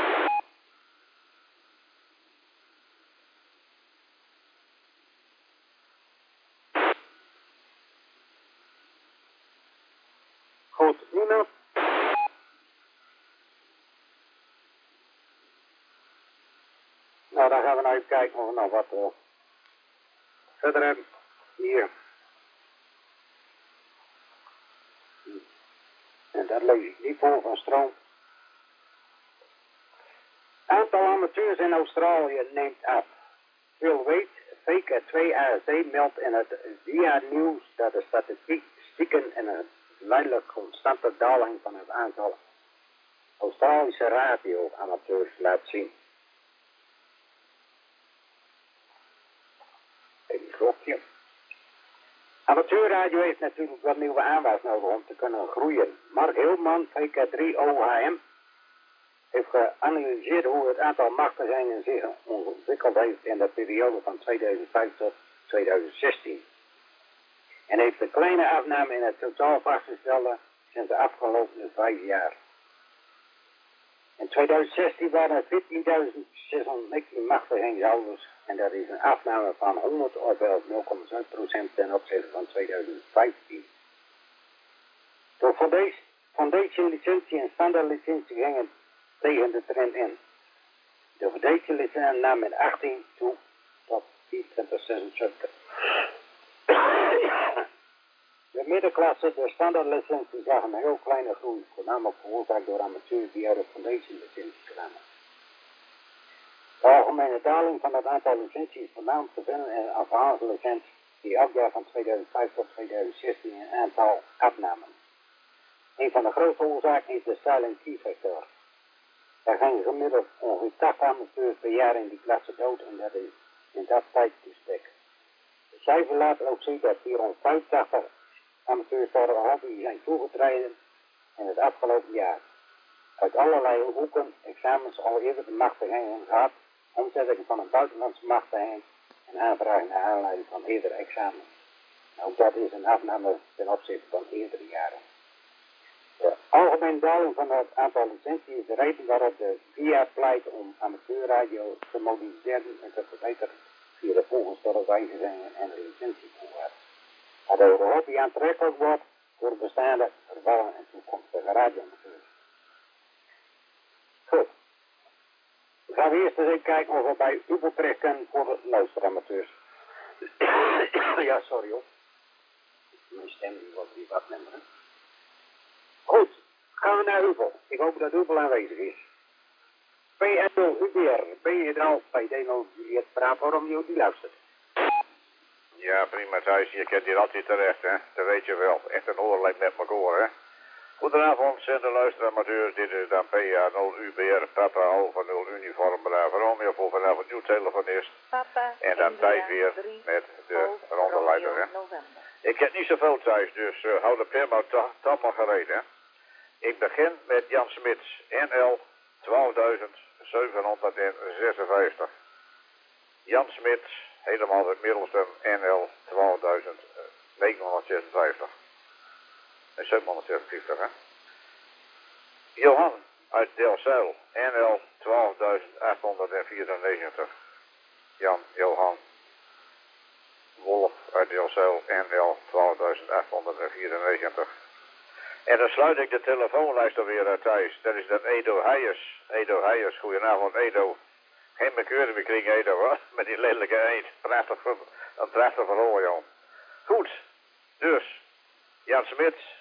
Goed, niemand? Nou, dan gaan we nou even kijken of we nog wat verder hebben. Hier. En dat lees ik niet voor van Stroom. Aantal amateurs in Australië neemt af. Veel weet, VK2ASD meldt in het VIA nieuws dat de statistieken een leidelijk constante daling van het aantal Australische radio-amateurs laat zien. Even een klokje. Amateurradio heeft natuurlijk wat nieuwe aanwas nodig om te kunnen groeien. Mark Hilman, VK3 OHM, heeft geanalyseerd hoe het aantal machtigingen zich ontwikkeld heeft in de periode van 2005 tot 2016. En heeft een kleine afname in het totaal vastgesteld sinds de afgelopen 5 jaar. In 2016 waren er 14.619 machtigingshouders en dat is een afname van 100 of wel 0,7% ten opzichte van 2015. Door foundation-licentie en standaardlicentie gingen tegen de trend in. De foundation-licentie nam in 18 toe tot 2476. De middenklasse, de standaardlicentie, zag een heel kleine groei, voornamelijk veroorzaakt door amateurs die uit de foundation-licentie kwamen. De algemene daling van het aantal licenties is voornamelijk te vinden in afhankelijke licenties die elk jaar van 2005 tot 2016 een aantal afnamen. Een van de grootste oorzaken is de silent key factor. Er gingen gemiddeld ongeveer 80 amateurs per jaar in die klasse dood en dat is in dat tijdbestek. De cijfer laat ook zien dat 485 amateurs voor de hobby zijn toegetreden in het afgelopen jaar. Uit allerlei hoeken, examens al eerder de machtigingen gehad, omzetting van een buitenlandse machtiging en aanvragen naar aanleiding van eerdere examens. Ook dat is een afname ten opzichte van eerdere jaren. De algemene daling van het aantal licenties is de reden waarop de VIA pleit om amateurradio te moderniseren en te verbeteren via de voorgestelde wijzigingen en de licentievoorwaarden. Waardoor de hobby aantrekkelijk wordt voor de bestaande, vervallen en toekomstige radioamateurs. Goed. Dan gaan we eerst eens even kijken of we bij Ubel terecht kunnen voor de luisteramateurs. Ja, sorry hoor. Mijn stem die wordt weer wat minder. Goed, gaan we naar Ubel. Ik hoop dat Ubel aanwezig is. PNO UBR, ben je er al bij Deno Juliet Bravo Romeo die luistert?
Ja, prima Thijs, je kent hier altijd terecht, hè. Dat weet je wel. Echt een oorlijk met elkaar, hè. Goedenavond, zijn de luisteramateurs. Dit is dan PA 0 UBR, Papa Alpha 0 Uniform Bravo Romeo voor vanavond nieuw telefonist. En dan Thijs weer met de rondeleider, hè. Ik heb niet zoveel Thijs, dus hou de prima toch maar gereed, hè. Ik begin met Jan Smits, NL 12.756. Jan Smits, helemaal het middelste, NL 12.956. En 756, hè. Johan uit Delfzijl, NL 12.894. Johan Wolf uit Delfzijl, NL 12.894. En dan sluit ik de telefoonlijst alweer uit Thijs. Dat is dan Edo Heijers. Edo Heijers, goedenavond Edo. Geen bekeuren meer kring Edo, hoor. Met die lelijke eend. Een prachtig verhoor, joh. Goed, dus Jan Smits,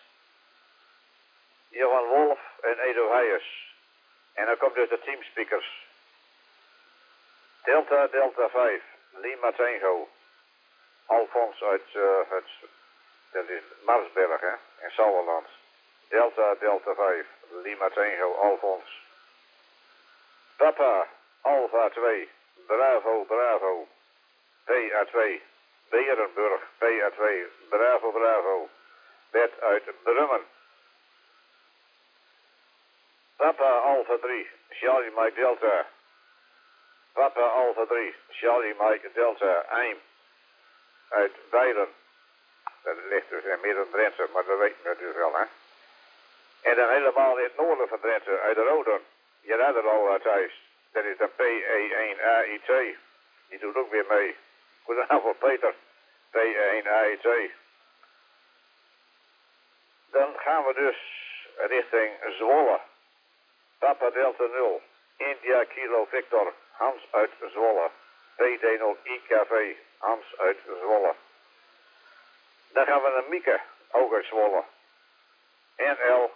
Johan Wolf en Edo Heijers. En dan komt dus de teamspeakers. Delta 5, Lima Tango. Alfons uit dat is Marsberg, hè, in Sauerland. Delta 5, Lima Tango, Alfons. Papa, Alpha 2, Bravo, PA2, Berenburg, PA2, Bravo, Bert uit Brummen. Papa, Alpha 3, Charlie Mike Delta. Papa, Alpha 3, Charlie Mike Delta, Eim, uit Bijlen. Dat ligt dus in Midden-Drenthe, maar dat weet je natuurlijk wel, hè. En dan helemaal in het noorden van Drenthe, uit de Roden. Je raadt er al, Thijs. Dat is de PE1AIT. Die doet ook weer mee. Goedenavond, Peter. PE1AIT. Dan gaan we dus richting Zwolle. Papa Delta 0. India Kilo Victor. Hans uit Zwolle. PD0 IKV. Hans uit Zwolle. Dan gaan we naar Mieke, ook uit Zwolle. NL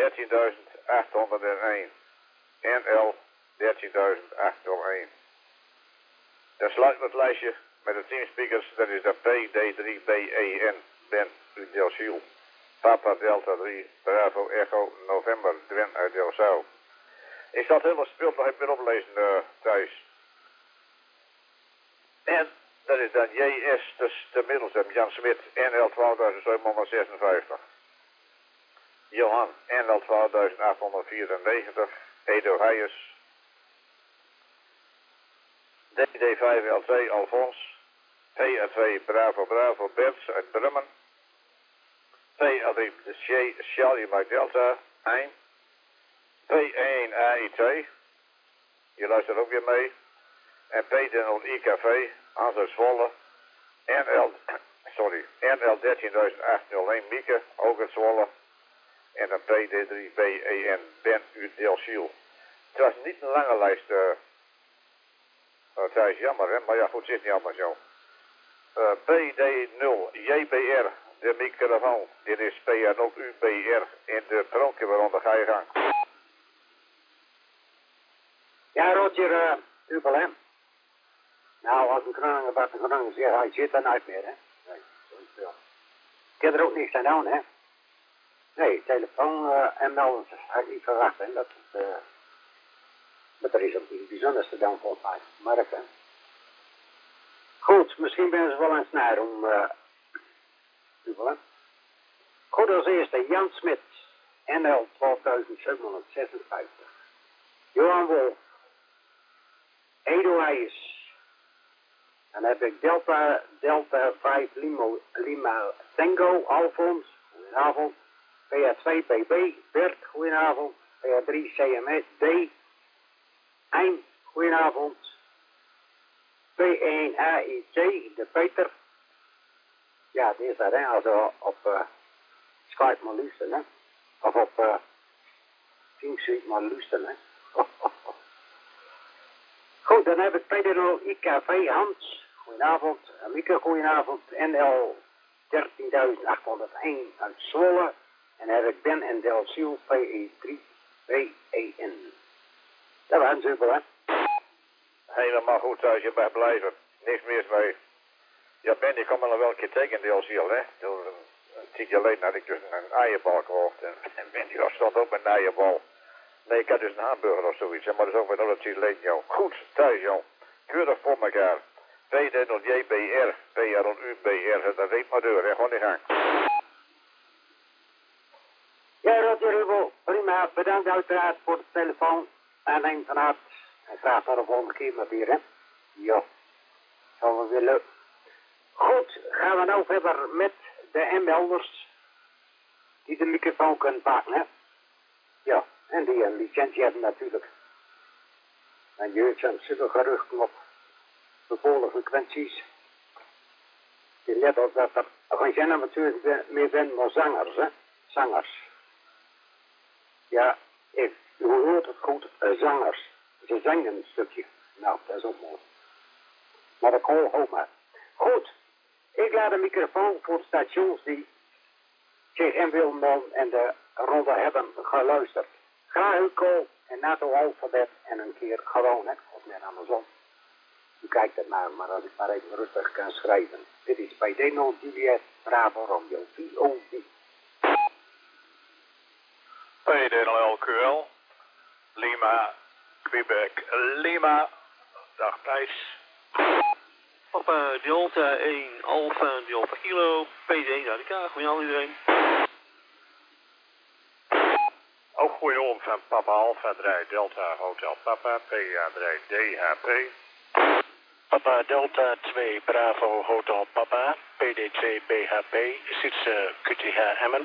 13.801. NL 13.801. Dan sluiten we het lijstje met de teamspeakers. Dat is de PD3BEN. Ben uit Delfzijl. Papa Delta 3, Bravo Echo November, Dwen uit Delfzijl. Ik zal het hele speel nog even oplezen, Thijs. En dat is dan JS, dus de middelste, Jan Smit, NL 12.756. Johan, NL 12.894. Edo Heijers. DD5L2 Alfons. PA2 Bravo Bravo Berts uit Brummen. PA3 de Charlie Mike Delta 1. P1 AI2. Je luistert ook weer mee. En P10 IKV Anzo Zwolle. NL 13801 Mieke, ook uit Zwolle. En een PD3 BEN Ben uit Delsiel. Het was niet een lange lijst, het is jammer hè, maar ja goed, het is niet allemaal zo. PD0 JBR, de microfoon, dit is PR0 UBR in de pronkje waaronder ga je gang.
Ja, Roger, Ubel, hè. Nou, als een Groningen wat een Groningen zegt, hij zit er nooit meer, hè. Nee, zo is het wel. Ik heb er ook niks aan doen, hè. Nee, telefoon en melders had ik niet verwacht, hè. Dat er is ook niet bijzonders te doen, volgens mij. Mark, hè. Goed, misschien ben ze wel aan het snijden om, Ubel, hè. Goed, als eerste, Jan Smit, NL 12756. Johan Wolf, Edo Heijers. Dan heb ik Delta 5 Lima Tango Alfons, goedenavond. PA2 BB Bert, goedenavond. PA3 CMD Eim, goedenavond. P1 AIT, de Peter. Ja, die is daar, hè, als we op Skype maar luisteren, hè. Of op Teamsuite maar luisteren, hè. Goed, dan heb ik PDO IKV Hans. Goedenavond. Mieke, goedenavond. NL 13.801 uit Zwolle. En dan heb ik Ben en Delsiel PE3 BEN. Dat was super, hè?
Helemaal goed thuis, je mag blijven. Niks meer mee. Ja, Ben, die kan me nog wel een keer tegen Delsiel, hè. Toen een tijdje geleden had ik dus een eierbal gekocht. En Ben die stond ook met een eierbal. Nee, ik had dus een hamburger of zoiets, hè, maar dat is ook weer nog een tijdje geleden, joh. Goed, thuis, joh. Keurig voor elkaar. PD0 JBR, PR0 UBR, dat weet maar deur, hè. Gewoon die gang.
Ja, Roger Rubel, prima. Bedankt uiteraard voor de telefoon. Aanneem van harte. En graag tot de volgende keer maar weer, hè. Ja, zal we willen. Goed, gaan we nou verder met de ML'ers die de microfoon kunnen pakken, hè. Ja, en die een licentie hebben natuurlijk. En je hoort zo'n super geruchten op bepaalde frequenties. Je let op dat er geen zijn natuurlijk meer zijn, maar zangers, hè. Zangers. Ja, u hoort het goed, zangers. Ze zingen een stukje. Nou, dat is ook mooi. Maar dat kon ook maar. Goed, ik laat de microfoon voor stations die zich in Wilmon en de ronde hebben geluisterd. Graag uw call en NATO alfabet en een keer gewoon, hè, of net andersom. U kijkt het maar als ik maar even rustig kan schrijven. Dit is bij Deno Juliet Bravo Romeo VOD.
PDLQL Lima Quebec Lima. Dag Thijs.
Papa Delta 1 Alpha Delta Kilo PD1 Radika. Goedenavond iedereen.
Ook goedenavond van Papa Alpha 3 Delta Hotel Papa PA3 DHP.
Papa Delta 2 Bravo Hotel Papa PD2 BHP Sietse QTH Emmen.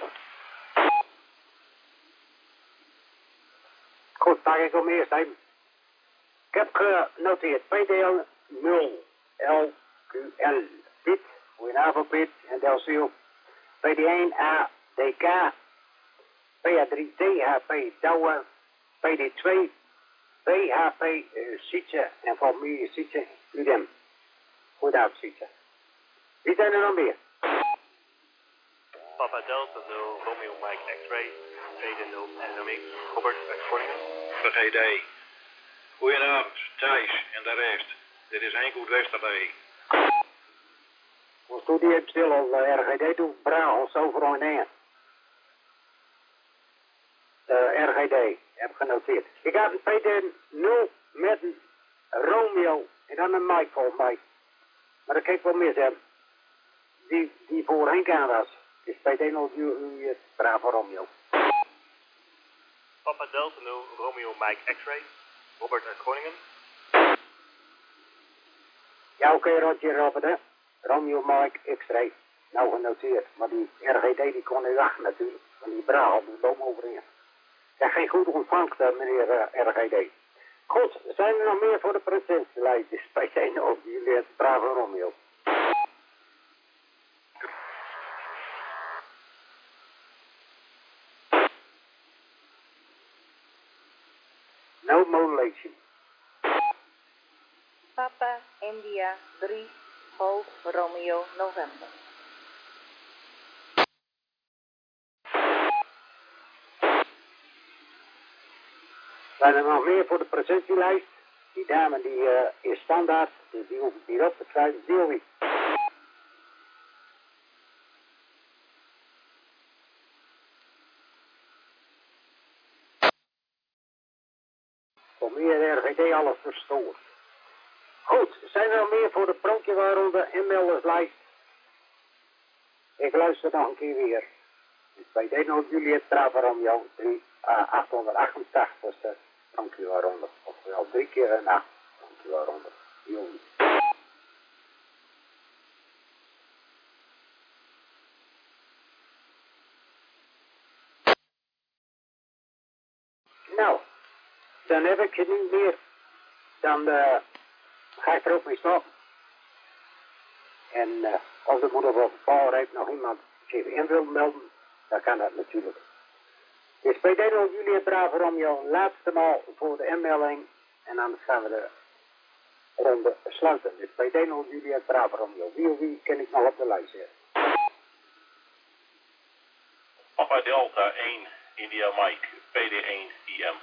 Goed, pak ik om eerst heen. Ik heb genoteerd PDL 0 LQL Piet, goedenavond Piet en Delsiel. PD1 ADK, PA3 DHP Douwe, PD2 BHP Sietse en familie Sietse UDEM. Goedenavond Sietse. Wie zijn er nog meer?
Papa Delta 0 Romeo Mike X-Ray PD0 NMX Robert Exporting.
GD. Goedenavond Thijs en de rest. Dit is Henk uit Westerlee.
Ons doet die even stil al RGD doet Brabants overal in één. RGD, heb genoteerd. Ik had een PD0 met een Romeo en dan een Mike volgens mij. Maar dat kan ik wel mis hebben. Die voorheen kan was. Is PD0 Bravo Romeo.
Papa Delta 0, Romeo Mike X-Ray, Robert uit Groningen.
Ja, oké, Roger, Robert, hè. Romeo Mike X-Ray. Nou genoteerd. Maar die RGD die kon nu weg natuurlijk. Van die braal, die boom overheen. Ja, geen goede ontvangst, meneer RGD. Goed, zijn er nog meer voor de presentielijstjes? Bij zijn ook jullie het brave Romeo. No modulation.
Papa India 3 Golf Romeo November.
Zijn er nog meer voor de presentielijst? Die dame die is standaard, dus die hoef ik niet op te schrijven. Sylvie. Voor meer RGD alles verstoord. Goed, zijn er nog meer voor de pronkjewaarronde inmelderslijst? Ik luister nog een keer weer. Dus bij Deno Juliet Bravo Romeo 888 pronkjewaarronde. Oftewel 3 keer een 8 pronkjewaarronde. Juli. Nou, dan heb ik het niet meer. Dan ga ik er ook mee stoppen. En als de moeder van Paul heeft nog iemand zich in wil melden, dan kan dat natuurlijk. Dus bij Deno Juliet Bravo Romeo laatste maal voor de inmelding. En anders gaan we de ronde sluiten. Dus bij Deno Juliet Bravo Romeo. Wie ken ik nog op de lijst zetten?
Papa Delta 1 India Mike PD1 IM.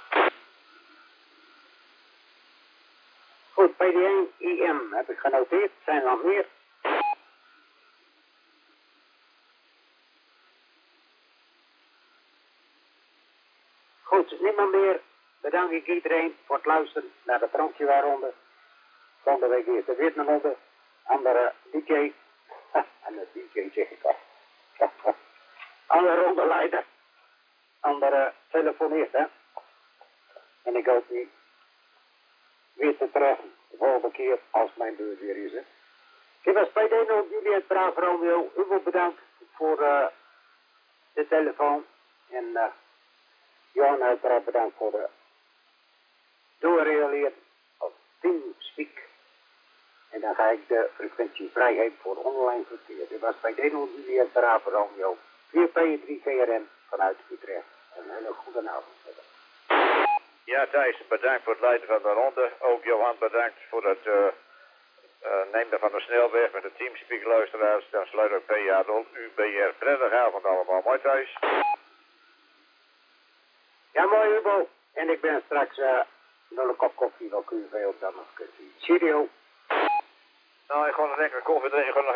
Goed, PD1 IM heb ik genoteerd. Zijn er nog meer? Goed, niemand meer. Bedank ik iedereen voor het luisteren naar de pronkjewaarronde. Volgende week eerst de Vietnamronde. Andere DJ. En de DJ zeg ik al. Andere rondeleider. Andere telefoneert, hè. En ik hoop niet weer te treffen de volgende keer als mijn beurt weer is, hè. Ik was bij Deno Juliet Bravo Romeo. U wordt bedankt voor de telefoon. En Johan uiteraard bedankt voor de doorrealiseerd of Teamspeak. En dan ga ik de frequentie vrijheid voor online verkeer. Dit was bij Deno Juliet Bravo Romeo 4P3VRM vanuit Utrecht. Een hele goede avond.
Ja, Thijs, bedankt voor het leiden van de ronde. Ook Johan bedankt voor het nemen van de snelweg met de Teamspeak luisteraars. Dan sluit ook PA rond UBR. Prettige avond allemaal. Mooi, Thijs.
Ja, mooi Hugo. En ik ben straks nog een kop koffie. Wel kun je veel dan nog kunt zien. Cheerio.
Nou, ik ga nog lekker koffie drinken.